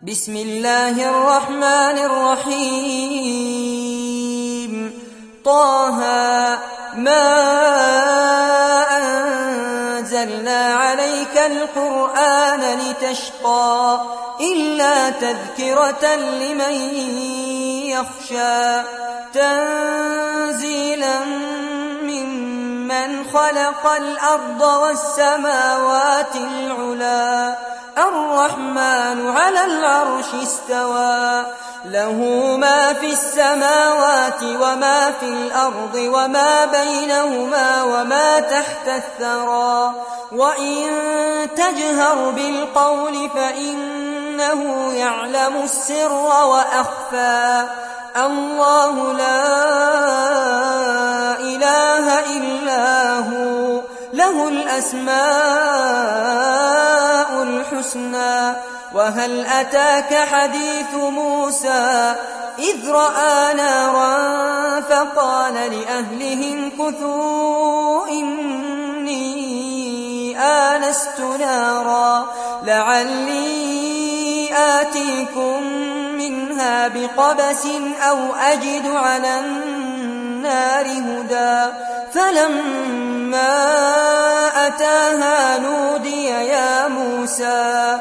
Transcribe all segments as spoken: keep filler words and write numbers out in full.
بسم الله الرحمن الرحيم طه ما أنزلنا عليك القرآن لتشقى إلا تذكرة لمن يخشى تنزيلا ممن خلق الأرض والسماوات العلا الرحمن على العرش استوى له ما في السماوات وما في الأرض وما بينهما وما تحت الثرى وإن تجهر بالقول فإنه يعلم السر وأخفى الله لا إله إلا هو له الأسماء الحسنى وهل أتاك حديث موسى إذ رأى نارا فقال لأهلهم كثوا إني آنست نارا لعلي آتيكم منها بقبس أو أجد على النار هدى فلما أتاها نودي يا موسى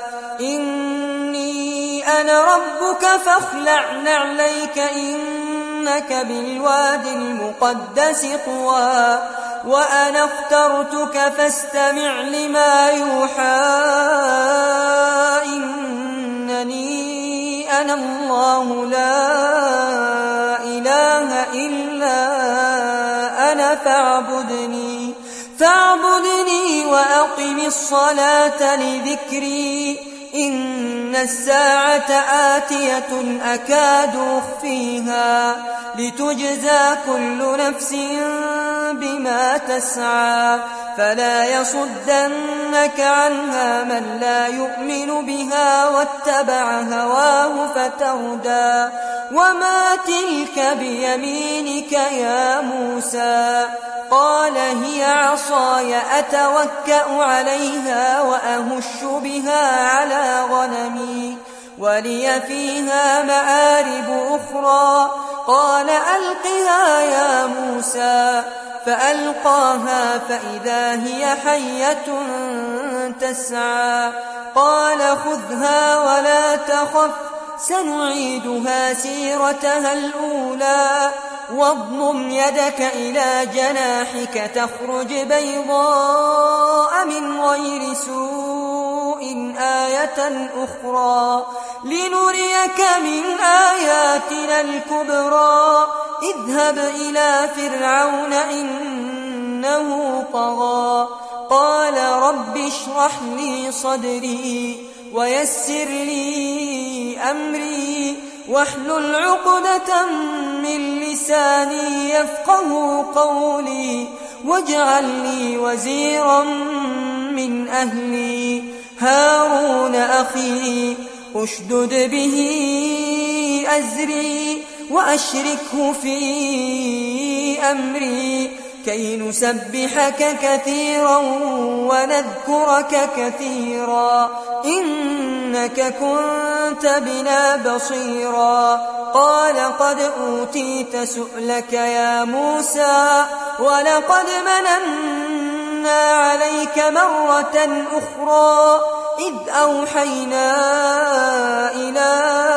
إني أنا ربك فاخلع نعليك إنك بالواد المقدس طوى وأنا اخترتك فاستمع لما يوحى إنني أنا الله لا إله إلا أنا فاعبدني فاعبدني وأقم الصلاة لذكري إن الساعة آتية أكاد أخفيها لتجزى كل نفس بما تسعى فلا يصدنك عنها من لا يؤمن بها واتبع هواه فتردى وما تلك بيمينك يا موسى قال هي عصاي أتوكأ عليها وأهش بها على غنمي ولي فيها مآرب أخرى قال ألقها يا موسى فألقاها فإذا هي حية تسعى قال خذها ولا تخف سنعيدها سيرتها الأولى واضمم يدك إلى جناحك تخرج بيضاء من غير سوء آية أخرى لنريك من آياتنا الكبرى اذهب إلى فرعون إنه طغى قال رب اشرح لي صدري ويسر لي أمري واحلل عقدة من لساني يفقه قولي واجعل لي وزيرا من أهلي هارون أخي أشدد به أزري وأشركه في أمري كي نسبحك كثيرا ونذكرك كثيرا إنك كنت بنا بصيرا قال قد أوتيت سؤلك يا موسى ولقد مننا عليك مرة أخرى إذ أوحينا إلى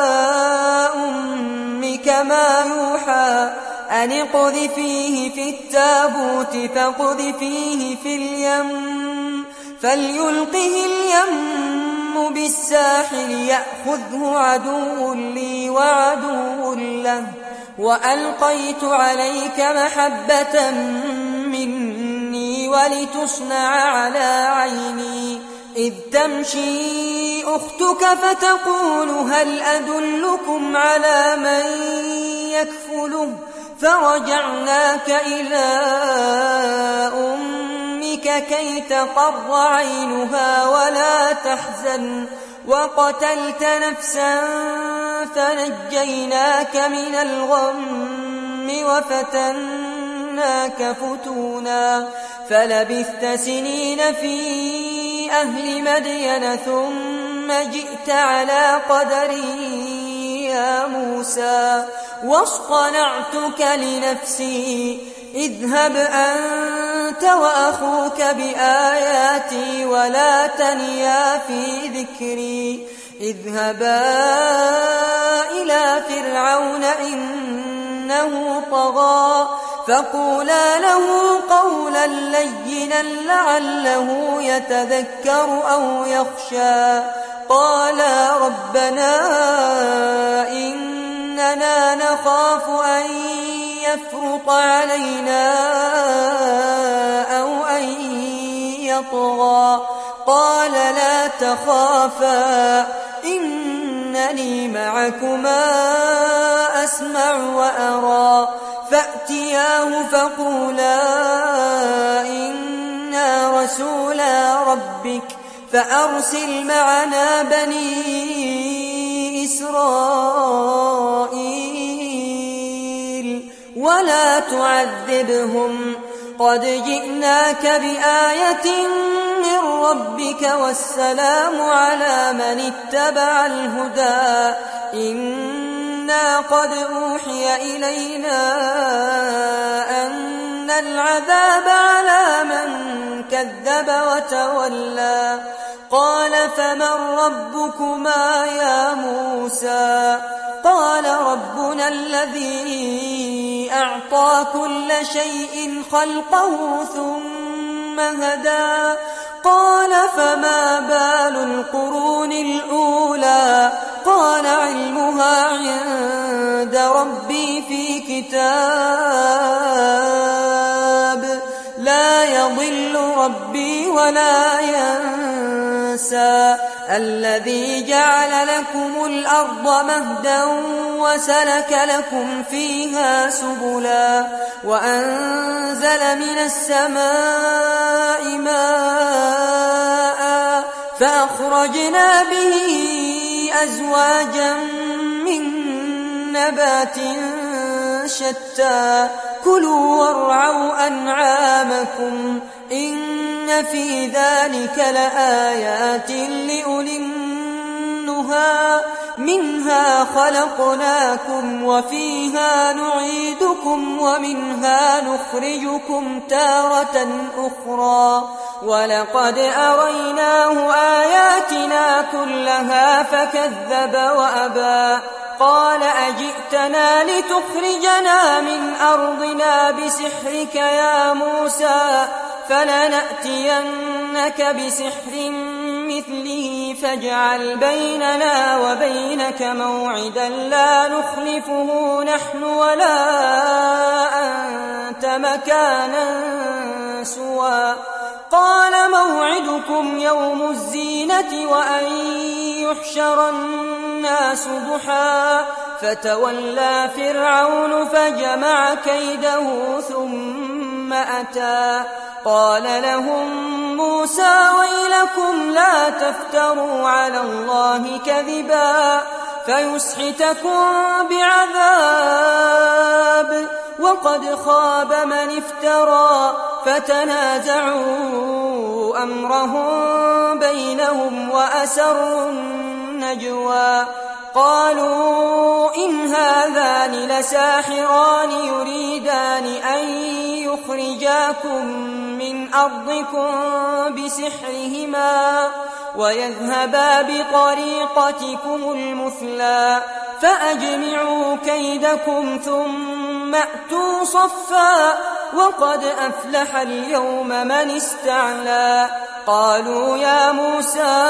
أمك ما يوحى أن اقذفيه في التابوت فاقذفيه في اليم فليلقه اليم بالساحل يأخذه عدو لي وعدو له وألقيت عليك محبة مني ولتصنع على عيني إذ تمشي أختك فتقول هل أدلكم على من يكفله فرجعناك إلى أمك كي تقر عينها ولا تحزن وقتلت نفسا فنجيناك من الغم وفتناك فتونا فلبثت سنين في أهل مدين ثم ثم جئت على قدري يا موسى واصطنعتك لنفسي اذهب أنت وأخوك بآياتي ولا تنيا في ذكري اذهبا إلى فرعون إنه طغى فقولا له قولا لينا لعله يتذكر أو يخشى قالا ربنا إننا نخاف أن يفرط علينا أو أن يطغى قال لا تخافا إنني معكما أسمع وأرى فأتياه فقولا إنا رسولا ربك فأرسل معنا بني إسرائيل ولا تعذبهم قد جئناك بآية من ربك والسلام على من اتبع الهدى إنا قد أوحي إلينا أن العذاب على من كذب وتولى قال فمن ربكما يا موسى قال ربنا الذي أعطى كل شيء خلقه ثم هدى قال فما بال القرون الأولى قال علمها عند ربي في كتاب لا يضل ربي ولا ينسى الذي جعل لكم الأرض مهدا وسلك لكم فيها سبلا وأنزل من السماء ماء فأخرجنا به أزواجا من نبات شتى كلوا وارعوا أنعامكم إن في ذلك لآيات لأولي النهى منها خلقناكم وفيها نعيدكم ومنها نخرجكم تارة أخرى ولقد أريناه آياتنا كلها فكذب وأبى قال أجئتنا لتخرجنا من أرضنا بسحرك يا موسى فلنأتينك بسحر مثله فاجعل بيننا وبينك موعدا لا نخلفه نحن ولا أنت مكانا سوى قال موعدكم يوم الزينة وأن يحشر الناس ضحى فتولى فرعون فجمع كيده ثم أتى قال لهم موسى ويلكم لا تفتروا على الله كذبا فيسحتكم بعذاب وقد خاب من افترى فتنازعوا أمرهم بينهم وأسروا النجوى قالوا إن هذان لساحران يريدان أن يخرجاكم من أرضكم بسحرهما ويذهبا بطريقتكم المثلى فأجمعوا كيدكم ثم أتوا صفا وقد أفلح اليوم من استعلى قالوا يا موسى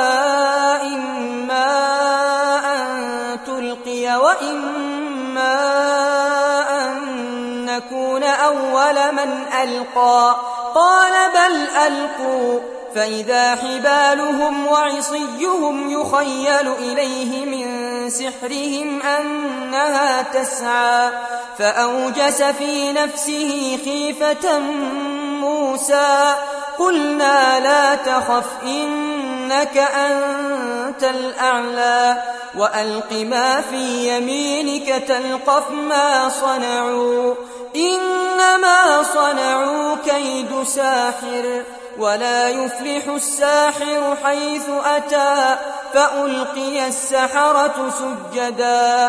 إما أن تلقي وإما أن نكون أول من ألقى قال بل ألقوا فإذا حبالهم وعصيهم يخيل إليه من سحرهم أنها تسعى فأوجس في نفسه خيفة موسى قلنا لا تخف إنك أنت الأعلى وألق ما في يمينك تلقف ما صنعوا إنما صنعوا كيد ساحر ولا يفلح الساحر حيث أتى فألقي السحرة سجدا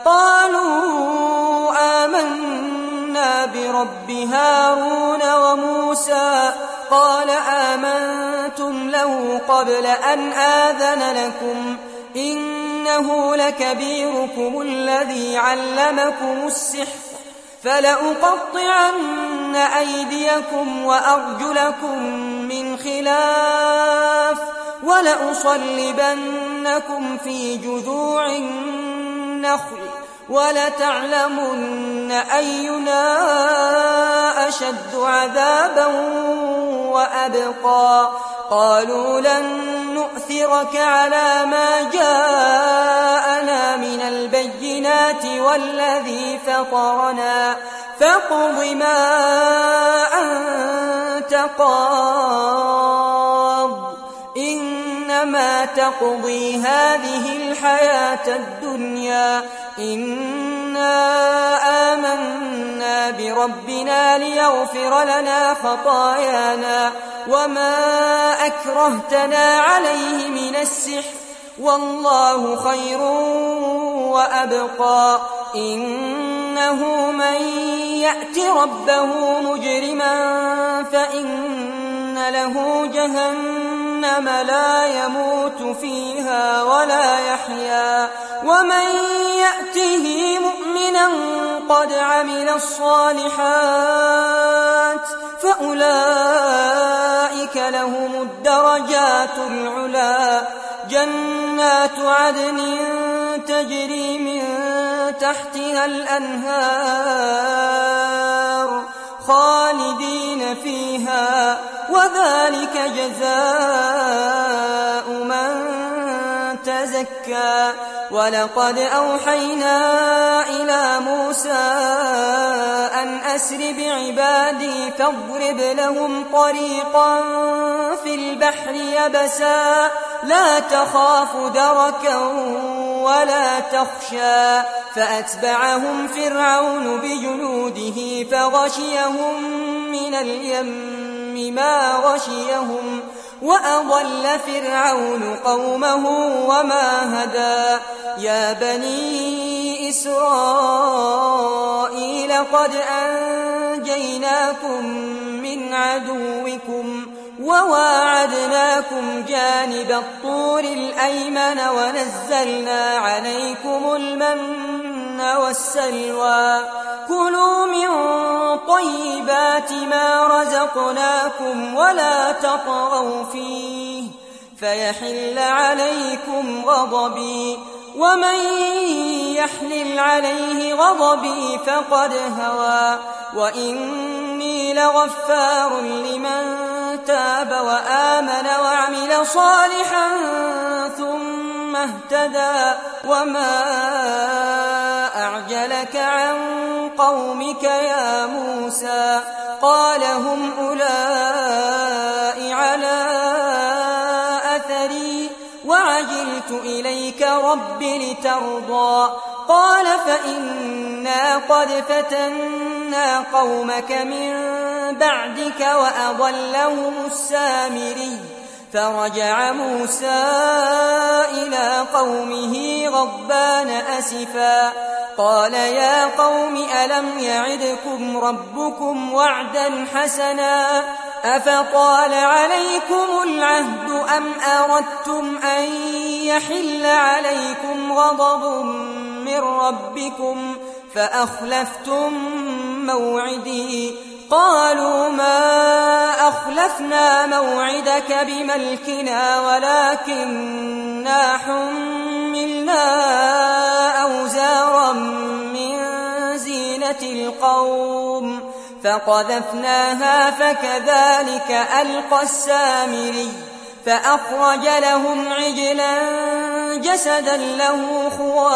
قالوا آمنا برب هارون وموسى قال آمنتم له قبل أن آذن لكم إنه لكبيركم الذي علمكم السحر فلأقطعن أيديكم وأرجلكم من خلاف ولأصلبنكم في جذوع النخل ولتعلمن أينا أشد عذابا وأبقى قالوا لن نؤثرك على ما جاءنا من البينات والذي فطرنا فاقض ما أنت قاض إنما تقضي هذه الحياة الدنيا إنا آمنا بربنا ليغفر لنا خطايانا وما أكرهتنا عليه من السحر والله خير وأبقى إنه من يأت ربه مجرما فإن له جهنم لا يموت فيها ولا يحيا ومن يأته مؤمنا قد عمل الصالحات فأولئك لهم الدرجات العلا جنات عدن تجري من تحتها الأنهار خالدين فيها وذلك جزاء من تزكى ولقد أوحينا إلى موسى أن أسر بعبادي فاضرب لهم طريقا في البحر يبسا لا تخاف دركا ولا تخشى فأتبعهم فرعون بجنوده فغشيهم من اليم ما غشيهم وأضل فرعون قومه وما هدى يا بني إسرائيل قد أنجيناكم من عدوكم وواعدناكم جانب الطور الأيمن ونزلنا عليكم المن والسلوى كلوا من طيبات ما رزقناكم ولا تطغوا فيه فيحل عليكم غضبي ومن يحلل عليه غضبي فقد هوى وإني لغفار لمن تاب وآمن وعمل صالحا ثم اهتدى وما أعجلك عن قومك يا موسى قال هم أولئك على أثري وعجلت إليك رب لترضى قال فإنا قد فتنا قومك من بعدك وأضلهم السامري فرجع موسى إلى قومه غضبان أسفا قال يا قوم ألم يعدكم ربكم وعدا حسنا أفطال عليكم العهد أم أردتم أن يحل عليكم غضب من ربكم فأخلفتم موعدي قالوا ما أخلفنا موعدك بملكنا ولكننا حملنا أوزارا من زينة القوم فقذفناها فكذلك ألقى السامري فأخرج لهم عجلا جسدا له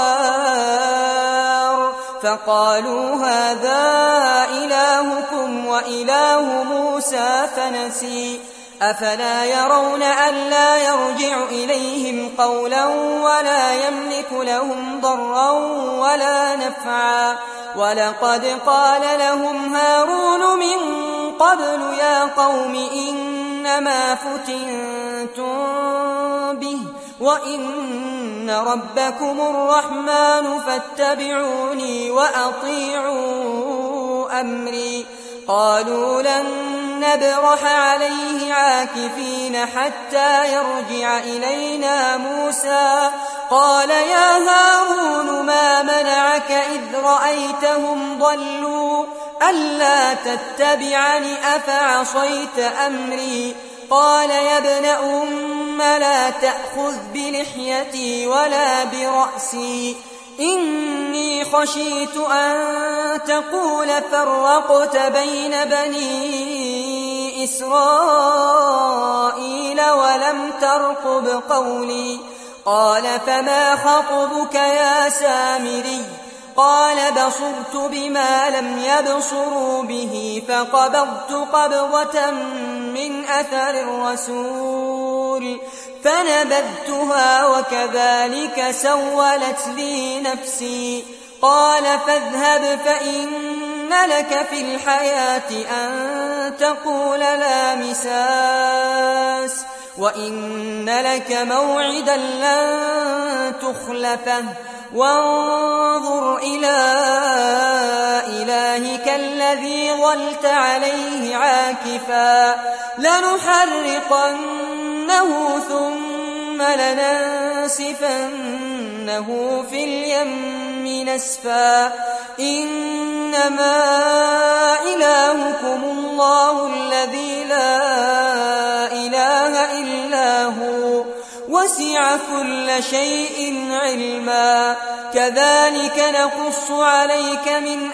خوار فقالوا هذا إلهكم وإله موسى فنسي أفلا يرون ألا يرجع إليهم قولا ولا يملك لهم ضرا ولا نفعا ولقد قال لهم هارون من قبل يا قوم إنما فتنتم به وإن ربكم الرحمن فاتبعوني وأطيعوا أمري. قالوا لن نبرح عليه عاكفين حتى يرجع إلينا موسى. قال يا هارون ما منعك إذ رأيتهم ضلوا ألا تتبعني أفعصيت أمري؟ قال يا ابن أم لا تأخذ بلحيتي ولا برأسي إني خشيت أن تقول فرقت بين بني إسرائيل ولم ترقب قولي. قال فما خطبك يا سامري؟ قال بصرت بما لم يبصروا به فقبضت قبضة من أثر الرسول فنبذتها وكذلك سولت لي نفسي. قال فاذهب فإن لك في الحياة أن تقول لا مساس وإن لك موعدا لن تخلفه وانظر إلى إلهك الذي ظلت عليه عاكفا لنحرقنه ثم لننسفنه في اليم نسفا. إنما إلهكم الله الذي لا إله إلا هو وسع كل شيء علما. كذلك نقص عليك من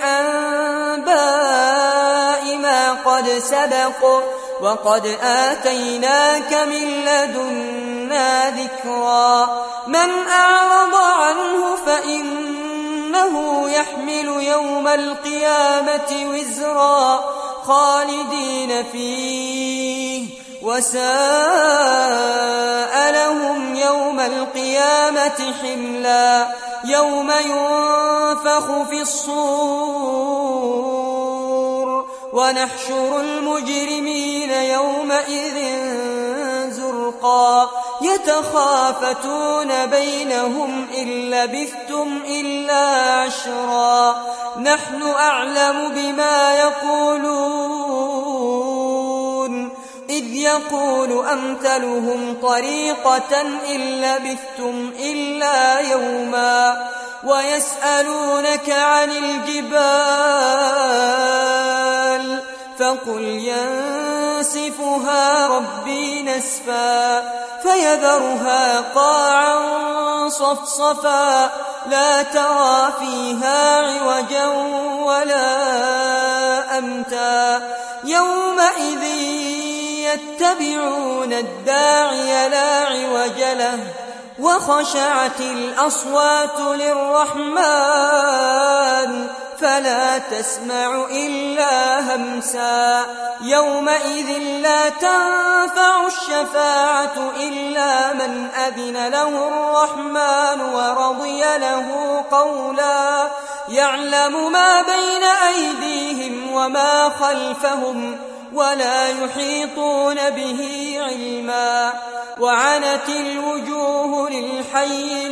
أنباء ما قد سبق وقد آتيناك من لدنا ذكرا. من أعرض عنه فإنه يحمل يوم القيامة وزرا خالدين فيه وساء لهم يوم القيامة حملا. يوم ينفخ في الصور ونحشر المجرمين يومئذ زرقا يتخافتون بينهم إن لبثتم إلا عشرا. نحن أعلم بما يقولون إذ يقول أمثلهم طريقة إن لبثتم إلا يوما. ويسألونك عن الجبال فقل ينسفها ربي نسفا فيذرها قاعا صفصفا لا ترى فيها عوجا ولا أمتا. يومئذ يتبعون الداعي لا عوج له وخشعت الأصوات للرحمن فلا تسمع إلا همسا. يومئذ لا تنفع الشفاعة إلا من أذن له الرحمن ورضي له قولا. يعلم ما بين أيديهم وما خلفهم ولا يحيطون به علما. وعنت الوجوه للحي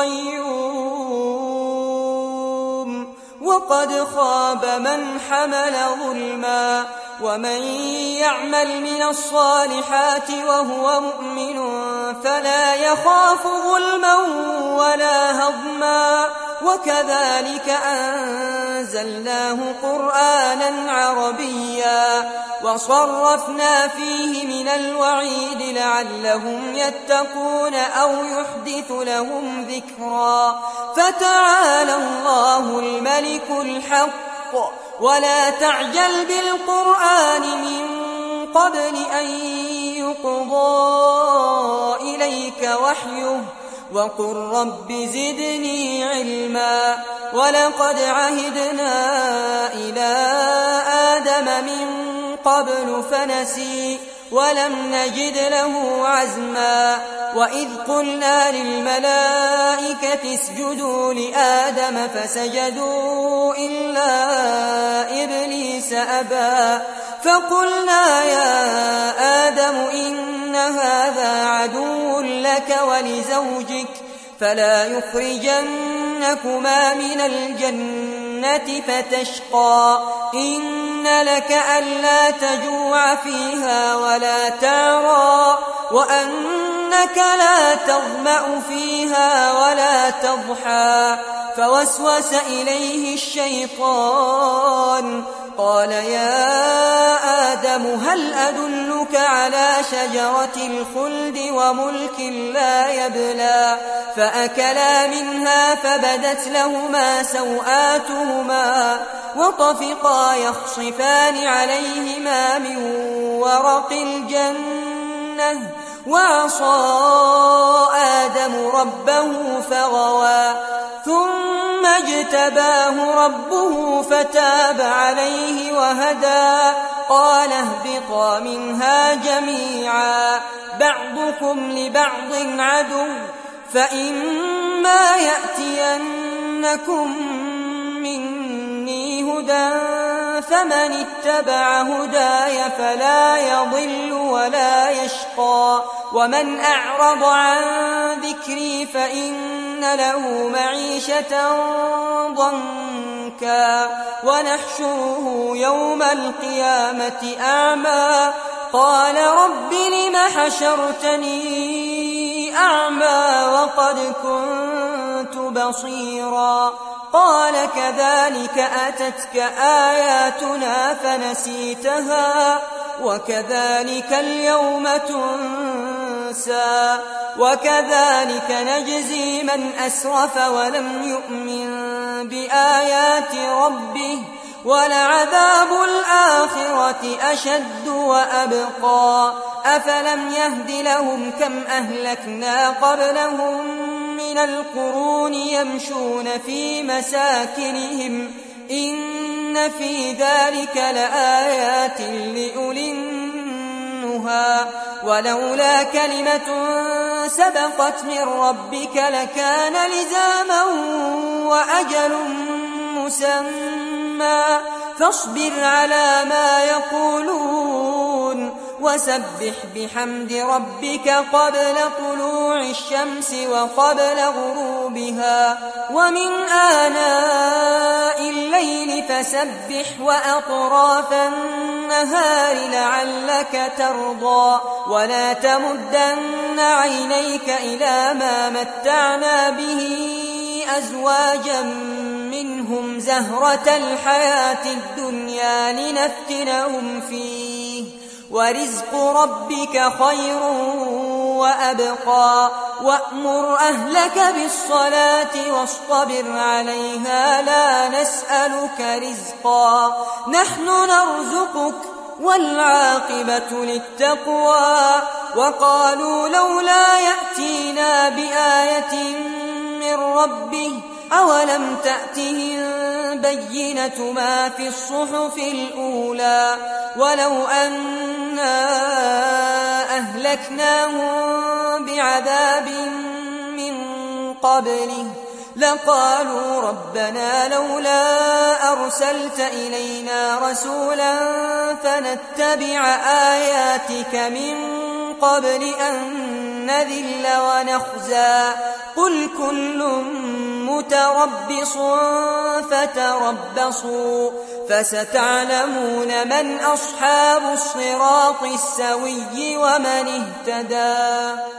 القيوم وقد خاب من حمل ظلما. ومن يعمل من الصالحات وهو مؤمن فلا يخاف ظلما ولا هضما. وكذلك أنزلناه قرآنا عربيا وصرفنا فيه من الوعيد لعلهم يتقون أو يحدث لهم ذكرا. فتعالى الله الملك الحق ولا تعجل بالقرآن من قبل أن يقضى إليك وحيه وقل رب زدني علما. ولقد عهدنا إلى آدم من قبل فنسي ولم نجد له عزما. وإذ قلنا للملائكة اسجدوا لآدم فسجدوا إلا إبليس أبى فقلنا يا آدم إن هذا عدو لك ولزوجك فلا يخرجنكما من الجنة فتشقى إن لك ألا تجوع فيها ولا تعرى وأنك لا تظمأ فيها ولا تضحى فوسوس إليه الشيطان قال يا آدم هل أدلك على شجرة الخلد وملك لا يبلى فأكلا منها فبدت لهما سوآتهما وطفقا يخصفان عليهما من ورق الجنة وعصى آدم ربه فغوى ثم اجتباه ربه فتاب عليه وهدى قال اهبطا منها جميعا بعضكم لبعض عدو فإما يأتينكم مني هدى فمن اتبع هداي فلا يضل ولا يشقى ومن أعرض عن ذكري فإن له معيشة ضنكا ونحشره يوم القيامة أعمى قال رب لم حشرتني أعمى وقد كنت بصيرا قال كذلك أتتك آياتنا فنسيتها وكذلك اليوم تنسى وكذلك نجزي من أسرف ولم يؤمن بآيات ربه ولعذاب الآخرة أشد وأبقى أفلم يهد لهم كم أهلكنا قبلهم من القرون يمشون في مساكنهم إن في ذلك لآيات لأولي النهى ولولا كلمة سبقت من ربك لكان لزاما وأجل مسمى فاصبر على ما يقولون وسبح بحمد ربك قبل طلوع الشمس وقبل غروبها ومن آناء الليل فسبح وأطراف النهار لعلك ترضى ولا تمدن عينيك إلى ما متعنا به أزواجا منهم زهرة الحياة الدنيا لنفتنهم فيه ورزق ربك خير وأبقى وأمر أهلك بالصلاة واصطبر عليها لا نسألك رزقا نحن نرزقك والعاقبة للتقوى وقالوا لولا يأتينا بآية من ربه أولم تأتهم بينة ما في الصحف الأولى ولو أنا أهلكناهم بعذاب من قبله لقالوا ربنا لولا أرسلت إلينا رسولا فنتبع آياتك من قبل أن نذل ونخزى قل كل متربص فتربصوا فستعلمون من أصحاب الصراط السوي ومن اهتدى.